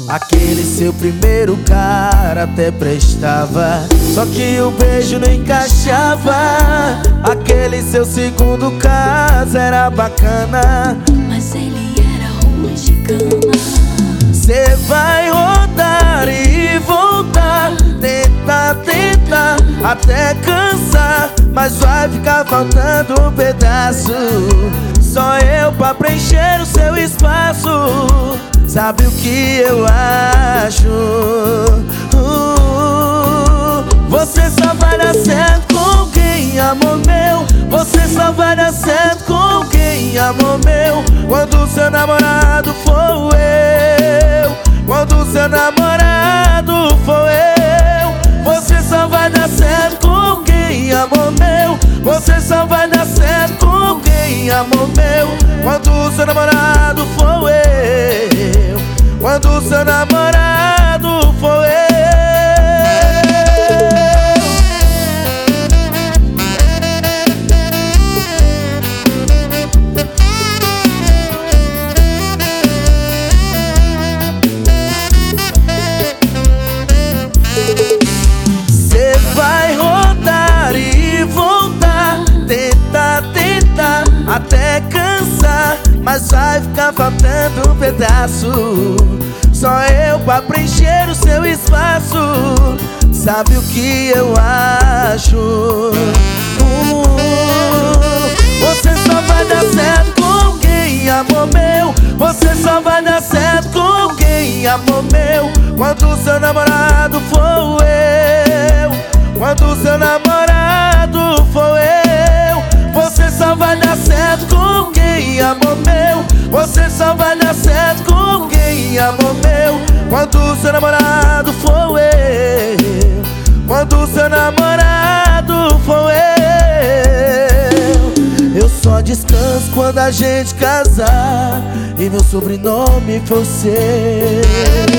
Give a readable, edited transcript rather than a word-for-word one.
Aquele seu primeiro cara até prestava, só que o beijo não encaixava. Aquele seu segundo caso era bacana, mas ele era ruim de cama. Cê vai rodar e voltar, tentar, tentar, até cansar, mas vai ficar faltando um pedaço. Só eu pra preencher o seu espaço. Sabe o que eu acho? Você só vai dar certo com quem amor meu. Você só vai dar certo com quem amor meu. Quando seu namorado for eu, quando seu namorado for eu. Você só vai dar certo com quem amor meu. Você só vai dar certo com quem amor meu. Quando seu namorado for eu, quando seu namorado for eu. Cê vai rodar e voltar, tentar, tentar, até cansar, mas vai ficar faltando um pedaço. Só eu pra preencher o seu espaço. Sabe o que eu acho? Você só vai dar certo com quem amor meu. Você só vai dar certo com quem amor meu. Quando seu namorado for eu, quando seu namorado for eu. Você só vai dar certo com quem amor meu. Você só vai dar certo com quem amor meu. Quando seu namorado for eu, quando seu namorado for eu. Eu só descanso quando a gente casar e meu sobrenome for seu.